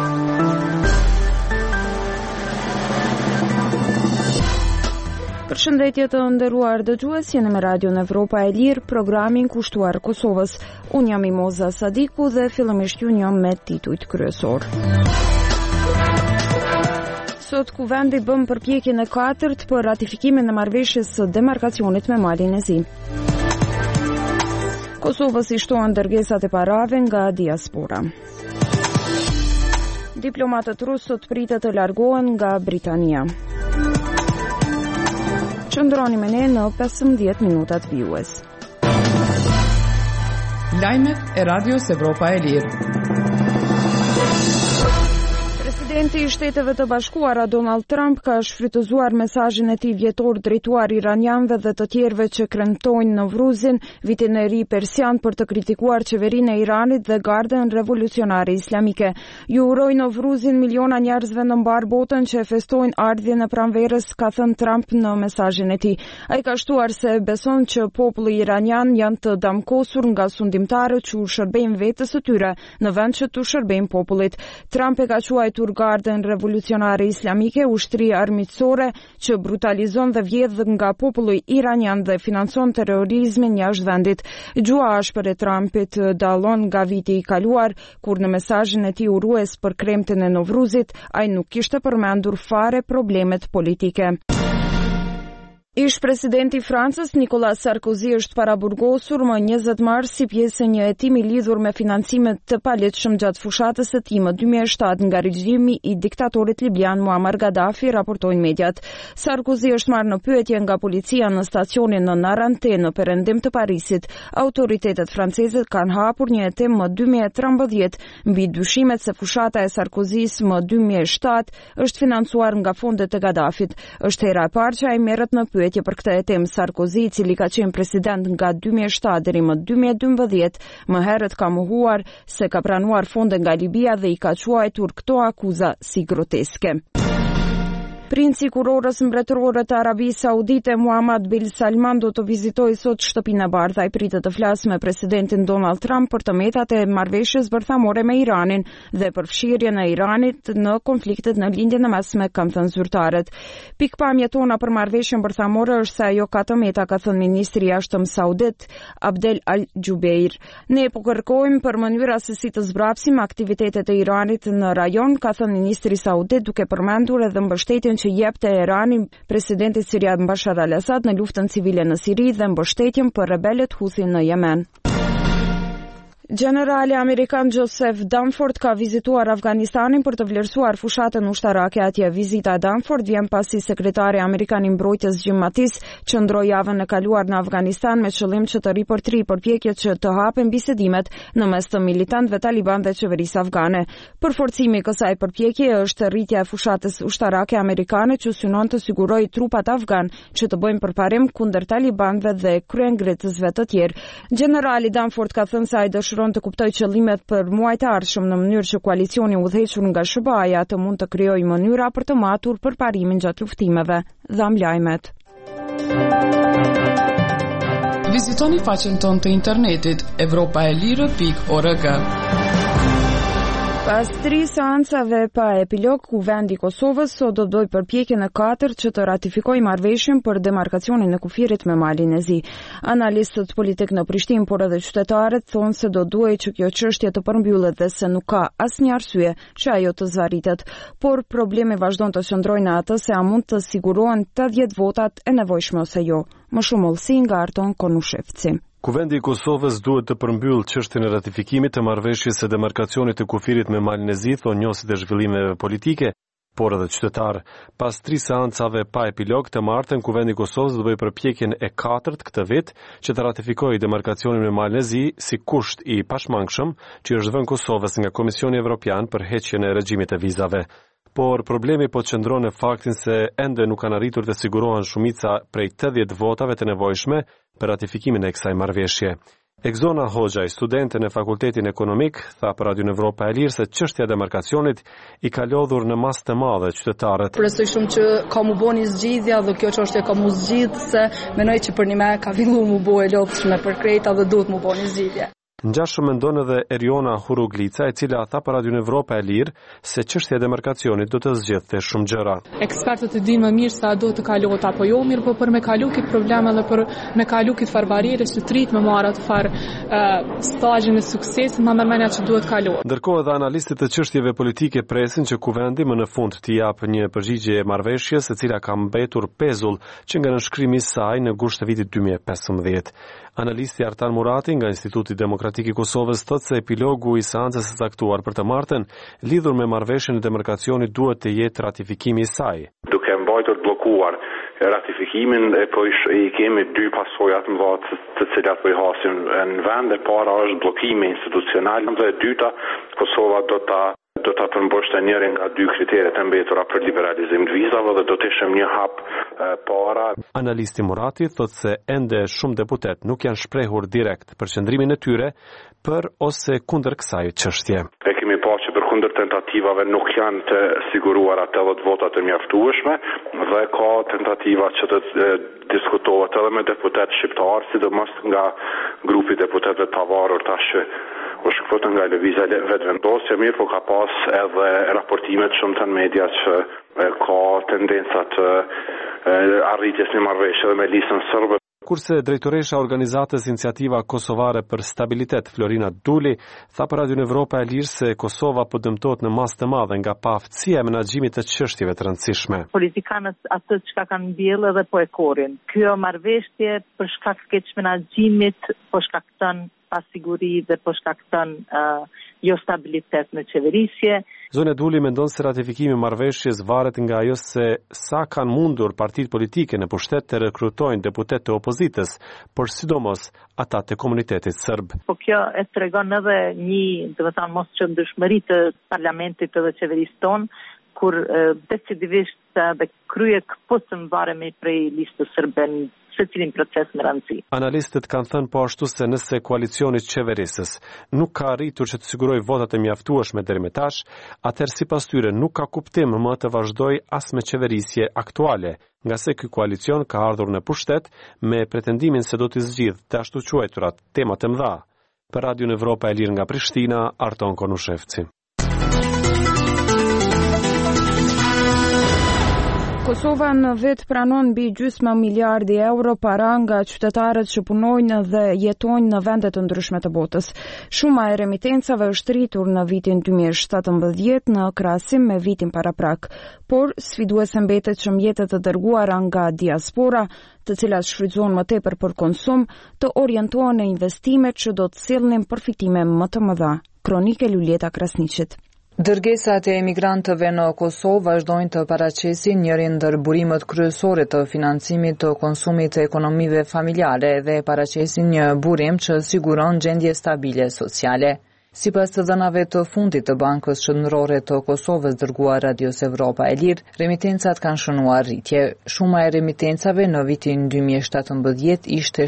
Përshëndetje të nderuar dëgjues, jeni me Radion Evropa e Lirë, programin kushtuar Kosovës. Unë jam Imoza Sadiku dhe fillimisht ju njeh me titujt kryesor. Sot kuvendi bën përpjekjen e katërt për ratifikimin e marrëveshjes së demarkacionit me Malin e Zi. Kosovës i shtohen dërgesat e parave nga diaspora. Diplomatët rusë sot pritet të largohen nga Britania. Qëndroni me ne në 15 minutat vijues. Lajmet e Radios Evropa e Lirë. Presidenti i Shteteve të Bashkuara Donald Trump ka shfrytëzuar mesazhin e tij vjetor drejtuar iranjanëve dhe të tjerëve që kremtojnë Novruzin, vitin e ri persian, për të kritikuar qeverinë e Iranit dhe Gardën Revolucionare Islamike. Ju uroj Novruzin miliona njerëzve në mbar botën që e festojnë ardhjën e pranverës, ka thënë Trump në mesazhin e tij. Ai ka shtuar se beson që populli iranian janë të damkosur nga sundimtarët që u shërbejnë vetes së tyre në vend që t'u shërbejnë popullit. Trump e ka quajtur Gardën Revolucionare Islamike ushtri armiqësore që brutalizon dhe vjedh nga populli iranian dhe financon terrorizmin jashtë vendit. Gjua ashpër e Trumpit dallon nga viti i kaluar, kur në mesazhin e tij urues për kremtin e Novruzit, ai nuk kishte përmendur fare problemet politike. Ish presidenti i Francës Nicolas Sarkozy është paraburgosur më 20 mars si pjesë e një hetimi lidhur me financime të palehtëshëm gjatë fushatës së tij më 2007 nga regjimi i diktatorit libian Muammar Gaddafi, raportojnë mediat. Sarkozy është marrë në pyetje nga policia në stacionin në Narante në perëndim të Parisit. Autoritetet franceze kanë hapur një hetim më 2013 mbi dyshimet se fushata e Sarkozys më 2007 është financuar nga fondet e Gaddafit. Është hera e parë që ai merret në pyetje për këtë hetim. Sarkozy, i cili ka qenë president nga 2007 deri më 2012, më herët ka mohuar se ka pranuar fonde nga Libia dhe i ka quajtur këto akuza si groteske. Princi i kurorës mbretërore të Arabisë Saudite Mohammed bin Salman do të vizitojë sot shtëpinë e bardhë. Ai pritet të flasë me presidentin Donald Trump për të metat e marrëveshjes bërthamore me Iranin dhe për fshirjen e Iranit në konfliktet në lindjen e mesme, kanë thënë zyrtarët. Pikpamja tona për marrëveshjen bërthamore është se ajo ka të meta, ka thënë ministri i jashtëm saudit Abdel Al-Jubeir. Ne po kërkojmë për mënyra se si të zbrapsim aktivitetet e Iranit në rajon, ka thënë ministri saudit, duke përmendur edhe mbështetjen që jep Teherani presidentit sirian Bashar al-Assad në luftën civile në Siri dhe mbështetjen për rebelët Houthi në Yemen. Generali amerikan Joseph Dunford ka vizituar Afganistanin për të vlerësuar fushatën ushtarake atje. Vizita e Dunford vjen pasi sekretari amerikan i mbrojtjes Jim Mattis qëndroi javën e kaluar në Afganistan me qëllim që të riportri përpjekjet që të hapen bisedimet në mes të militantëve taliban dhe qeverisë afgane. Përforcimi i kësaj përpjekje është rritja e fushatës ushtarake amerikane që synon të sigurojë trupat afgan që të bëjnë përparim kundër talibanëve dhe kryengritësve të tjerë. Generali Dunford ka thënë se ai dëshiron të kuptoj qëllimet për muajt e ardhshëm në mënyrë që koalicioni udhëhequr nga SBA-ja të mund të krijojë mënyra për të matur përparimin gjatë luftimeve. Dham lajmet. Vizitoni faqen tonë të internetit europaelire.org. Pas 3 seancave pa epilog, kuvendi i Kosovës sot do të bëjë përpjekjen e katërt që të ratifikojë marrëveshjen për demarkacionin e kufirit me Malin e Zi. Analistët politik në Prishtinë, por edhe qytetarët thonë se do duhej që kjo çështje të përmbyllet dhe se nuk ka asnjë arsye që ajo të zvarritet, por problemi vazhdon të qëndrojë në atë se a mund të sigurohen 80 votat e nevojshme ose jo. Më shumë hollësi nga Arton Konushevci. Kuvendi i Kosovës duhet të përmbyll çështjen e ratifikimit të marrëveshjes së demarkacionit të kufirit me Malin e Zi, thonë njohësit e zhvillimeve politike, por edhe qytetar. Pas 3 seancave pa epilog të martën, Kuvendi i Kosovës do bëjë përpjekjen e katërt këtë vit që të ratifikojë demarkacionin me Malin e Zi si kusht i pashmangshëm që është vënë Kosovës nga Komisioni Evropian për heqjen e regjimit të vizave. Por problemi po qëndron në faktin se ende nuk kanë arritur të sigurohen shumica prej 80 votave të nevojshme për ratifikimin e kësaj marrëveshje. Egzona Hoxhaj, studente në Fakultetin Ekonomik, tha për Radion Evropa e Lirë se çështja e demarkacionit i ka lodhur në masë të madhe qytetarët. Presoj shumë që ka mu bo një zgjidhja dhe kjo çështje ka mu zgjidh se menoj që për një me ka filluar mu bo e lodhshme për krejta dhe duhet mu bo një zgjidhje. Ngjashëm mendon edhe Eriona Huruglica, e cila tha për Radion Evropa e Lirë se çështja e demarkacionit do të zgjidhte shumë gjëra. Ekspertët e dinë më mirë sa do të kalohet apo jo, mirë, po për me kalu këtë problem edhe për me kalu këtë far barriere që trit me marrë atë far stazhin e suksesit, më mërmenja që duhet kalohet. Ndërkohë edhe analistët e çështjeve politike presin që kuvendi më në fund të japë një përgjigje marrëveshjes, e cila ka mbetur pezull që nga nënshkrimi i saj në gusht të vitit 2015. Analisti Artan Murati nga Instituti Demokratik i Kosovës thotë se epilogu i seancës së caktuar për të martën lidhur me marrëveshjen e demarkacionit duhet të jetë ratifikimi i saj. Duke mbajtur bllokuar ratifikimin, po i kemi dy pasojat më dhatë të cilat po i hasim në vend. E para është bllokimi institucional, dhe e dyta Kosova do ta përmbushte njërin nga dy kriteret e mbetura për liberalizim të vizave dhe do të ishim një hap para. Analisti Murati thotë se ende shumë deputet nuk janë shprehur direkt për qëndrimin e tyre për ose kundër kësaj çështje. E kemi pa që për kundër tentativave nuk janë të siguruara 80 vota të mjaftueshme dhe ka tentativa që të diskutohet edhe me deputet shqiptar, sidomos nga grupi deputetëve të pavarur tash u shkëputën nga lëvizja vetëvendosje, mirë po ka pas edhe raportimet shumë të në media që ka tendencat arritjes një marrëveshje dhe me listën sërbe. Kurse drejtoresha organizatës Iniciativa Kosovare për Stabilitet, Florina Duli, tha për Radion Evropa e Lirë se Kosova po dëmtohet në masë të madhe nga paaftësia e menaxhimit të çështjeve të rëndësishme. Politikanët atë çka kanë mbjellë edhe po e korin. Kjo marrëveshje për shkak të keq menaxhimit po shkakton pasiguri dhe po shkakton jo stabilitet në qeverisje. Zone Duli mendon se ratifikimi i marrëveshjes varet nga ajo se sa kanë mundur partitë politike në pushtet të rekrutojnë deputet të opozitës, por sidomos ata të komunitetit serb. Po kjo e tregon edhe një, domethënë, mos qëndrueshmëri të parlamentit dhe qeverisë tonë, kur decidivisht dhe krye këpucën varemi prej listës serbe se cilin proces me rëndësi. Analistët kanë thënë po ashtu se nëse koalicioni qeverisës nuk ka arritur që të sigurojë votat e mjaftueshme deri më tash, atëherë sipas tyre nuk ka kuptim më të vazhdoj as me qeverisje aktuale, nga se ky koalicion ka ardhur në pushtet me pretendimin se do të zgjidhë të ashtu quajturat tema të mëdha. Për Radion Evropa e Lirë nga Prishtina, Arton Konushevci. Kosova në vit pranon mbi gjysmë miliardi euro para nga qytetarët që punojnë dhe jetojnë në vende të ndryshme të botës. Shuma e remitencave është rritur në vitin 2017 në krahasim me vitin paraprak, por sfiduese mbetet që mjetet të dërguara nga diaspora, të cilat shfrytëzohen më tepër për konsum, të orientohen në investimet që do të sjellnin përfitime më të mëdha. Kronike Luljeta Krasniqit. Dërgesat e emigrantëve në Kosovë vazhdojnë të paraqesin njërin ndër burimet kryesore të financimit të konsumit të ekonomive familjare dhe paraqesin një burim që siguron gjendje stabile sociale. Sipas të dhënave të fundit të Bankës Qendrore të Kosovës dërguar Radios Evropa e Lirë, remitencat kanë shënuar rritje. Shuma e remitencave në vitin 2017 ishte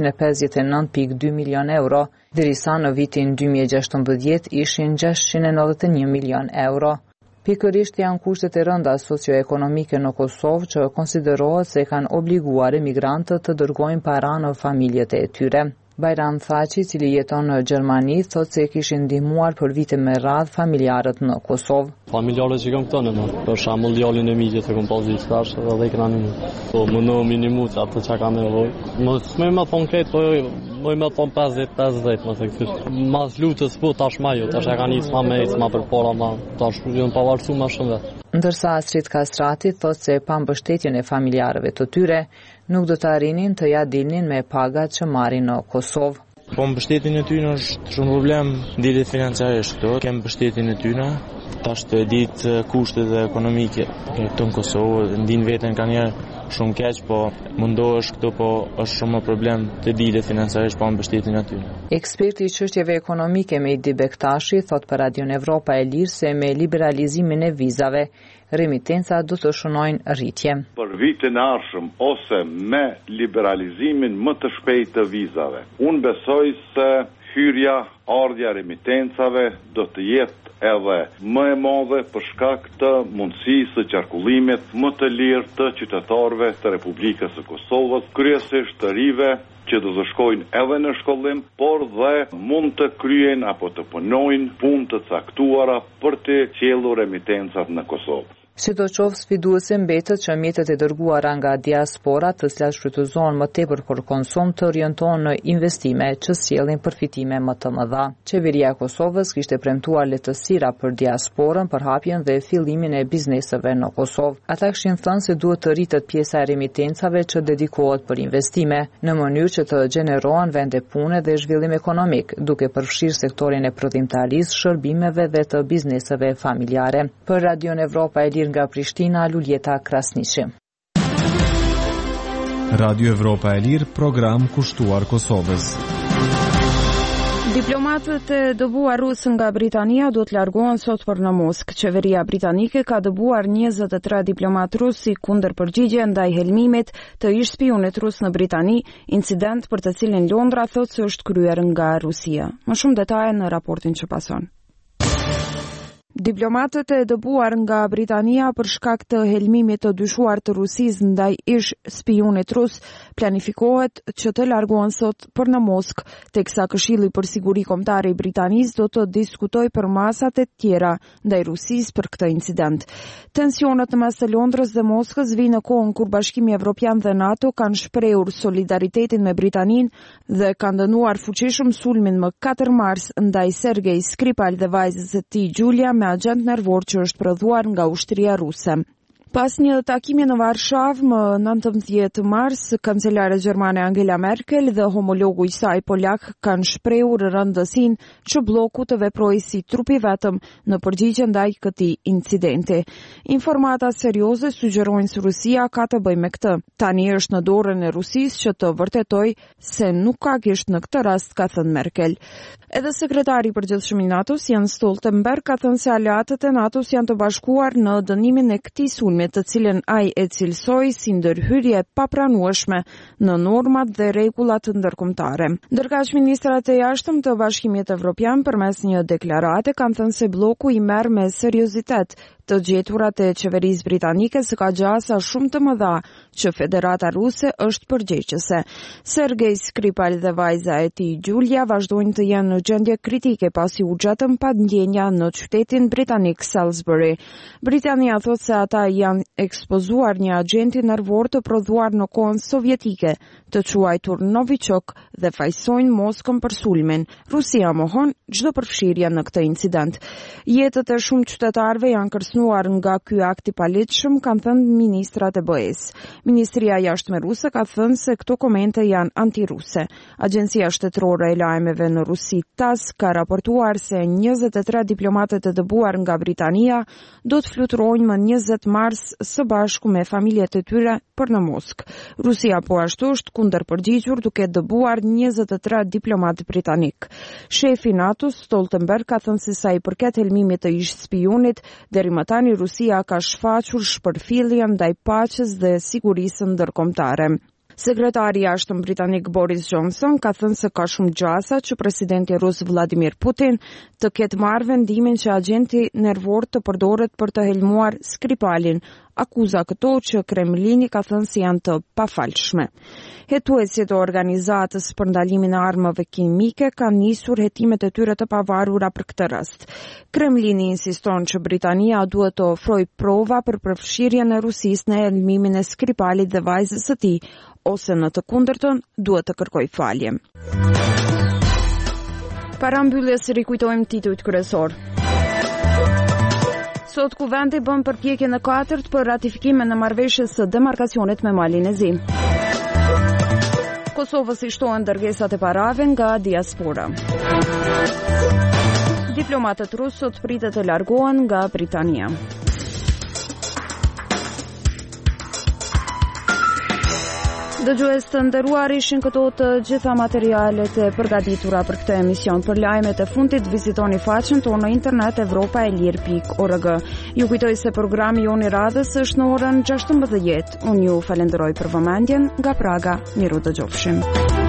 759.2 milion euro, derisa në vitin 2016 ishin 691 milion euro. Pikërisht janë kushtet e rënda socioekonomike në Kosovë që konsiderohet se kanë obliguar emigrantët të dërgojnë para në familjet e tyre. Bajram Thaçi, i cili jeton në Gjermani, thotë se kishin ndihmuar për vite me radhë familjarët në Kosovë. Familjarët që kam këto në më, për shembull djalin e mijës e kom pas ditë tash edhe këna në më. Po më minimu atë çka kam nevojë. Mos më konkret, po më thon 50-50, më thënë kështu. Mas lutës po tash më jo, tash e kanë nis më për para më, tash janë pavarësuar më shumë vetë. Ndërsa Astrid Kastrati thotë se pa mbështetjen e familjarëve të tyre, nuk do të arrinin të ja dilnin me pagat që marrin në Kosovë. Po mbështetjen e tyre është shumë problem, ndihet financiarisht këto, kem mbështetjen e tyre, tash të ditë kushtet ekonomike këtu në Kosovë, ndin veten kanë një shumë keq, po mundohesh këtu, po është shumë problem të dilet financiarisht pa mbështetjen e tyre. Eksperti i çështjeve ekonomike Mehdi Bektashi thot për Radion Evropa e Lirë se me liberalizimin e vizave, remitenca do të shënojnë rritje. Për vitin e ardhshëm ose me liberalizimin më të shpejtë të vizave, unë besoj se hyrja, ardha remitencave do të jetë edhe më e madhe për shkak të mundësisë së qarkullimit më të lirë të qytetarëve të Republikës së Kosovës, kryesisht të rive, që do të shkojnë edhe në shkollim, por dhe mund të kryen apo të punojnë punë të caktuara për të qellur emitencat në Kosovë. Sidoqoftë sfiduese mbetet që mjetet e dërguara nga diaspora, të cilat shfrytëzohen më tepër për konsum, të orientohen në investime që sjellin përfitime më të mëdha. Qeveria e Kosovës kishte premtuar lehtësira për diasporën për hapjen dhe fillimin e bizneseve në Kosovë. Ata kishin thënë se duhet të rritet pjesa e remitencave që dedikohet për investime, në mënyrë që të gjenerohen vende pune dhe zhvillim ekonomik, duke përfshirë sektorin e prodhimtarisë, shërbimeve dhe të bizneseve familjare. Për Radion Evropa e Lirë nga Prishtina, Luljeta Krasniqi. Radio Evropa e Lirë, program kushtuar Kosovës. Diplomatët e dëbuar rusë nga Britania do të largohen sot për në Moskë. Qeveria britanike ka dëbuar 23 diplomat rusë si kundër përgjigje ndaj helmimit të ish spionit rus në Britani, incident për të cilin Londra thotë se është kryer nga Rusia. Më shumë detaje në raportin që pason. Diplomatët e dëbuar nga Britania për shkak të helmimit të dyshuar të Rusisë ndaj ish spionit rus planifikohet që të largohen sot për në Moskë, teksa Këshilli për Siguri Kombëtare i Britanisë do të diskutojë për masat e tjera ndaj Rusisë për këtë incident. Tensionet në mes të Londrës dhe Moskës vijnë në kohën kur Bashkimi Evropian dhe NATO kanë shprehur solidaritetin me Britaninë dhe kanë dënuar fuqishëm sulmin më 4 mars ndaj Sergej Skripal dhe vajzës së tij Julia me agent nervor që është prodhuar nga ushtria ruse. Pas një takimi në Varshavë më 19 mars, kancelare gjermane Angela Merkel dhe homologu i saj polak kanë shprehur rëndësinë që bloku të veprojë si trupi vetëm në përgjigje ndaj këtij incidenti. Informata serioze sugjerojnë se Rusia ka të bëjë me këtë. Tani është në dorën e Rusisë që të vërtetojë se nuk ka gisht në këtë rast, ka thënë Merkel. Edhe sekretari i përgjithshëm i NATO-s Jens Stoltenberg ka thënë se aleatët e NATO-s janë të bashkuar në dënimin e këtij sulmi, të cilën ai e cilsoi si ndërhyrje papranueshme në normat dhe rregullat ndërkombëtare. Ndërkaq ministrat e jashtëm të Bashkimit Evropian përmes një deklarate kanë thënë se bloku i merr me seriozitet të gjeturat e qeverisë britanike se ka gjasa shumë të mëdha që Federata Ruse është përgjegjëse. Sergej Skripal dhe vajza e tij Julia vazhdojnë të jenë në gjendje kritike pasi u gjatën pa ndjenja në qytetin britanik Salisbury. Britania thotë se ata janë ekspozuar një agenti nervor të prodhuar në kohën sovjetike, të quajtur Novichok, dhe fajsojnë Moskën për sulmin. Rusia mohon çdo përfshirje në këtë incident. Jetët e shumë qytetarëve janë kërcënuar nga ky akt i paligjshëm, kanë thënë ministrat e BE-s. Ministria e Jashtme ruse ka thënë se këto komente janë antiruse. Agjencia shtetërore e lajmeve në Rusi TASS ka raportuar se 23 diplomatët e dëbuar nga Britania do të fluturojnë më 20 mars së bashku me familjet e tyre për në Moskë. Rusia po ashtu është kundërpërgjigjur duke dëbuar 23 diplomat britanik. Shefi NATO Stoltenberg ka thënë se sa i përket helmimit të ish spionit, deri më tani Rusia ka shfaqur shpërfillje ndaj paqes dhe sigurisë ndërkombëtare. Sekretari i jashtëm britanik Boris Johnson ka thënë se ka shumë gjasa që presidenti rus Vladimir Putin të ketë marrë vendimin që agenti nervor të përdoret për të helmuar Skripalin, akuza këto që Kremlini ka thënë se janë të pafalshme. Hetuesit e organizatës për ndalimin e armëve kimike kanë nisur hetimet e tyre të pavarura për këtë rast. Kremlini insiston që Britania duhet të ofrojë prova për përfshirjen e Rusisë në helmimin e Skripalit dhe vajzës së tij, ose në të kundërtën duhet të kërkojë falje. Para mbylljes rikujtojmë titujt kryesor. Sot Kuvendi bën përpjekjen e katërt për ratifikimin e marrëveshjes së demarkacionit me Malin e Zi. Kosovës i shtohen dërgesat e parave nga diaspora. Diplomatët rusë sot pritet të largohen nga Britania. Dëgjues të nderuar, ishin këto të gjitha materialet e përgatitura për këtë emision. Për lajmet e fundit vizitoni faqen tonë në internet evropaelir.org. Ju kujtoj se programi jon i radhës është në orën 16. Unë ju falenderoj për vëmendjen nga Praga. Miru dëgjofshim.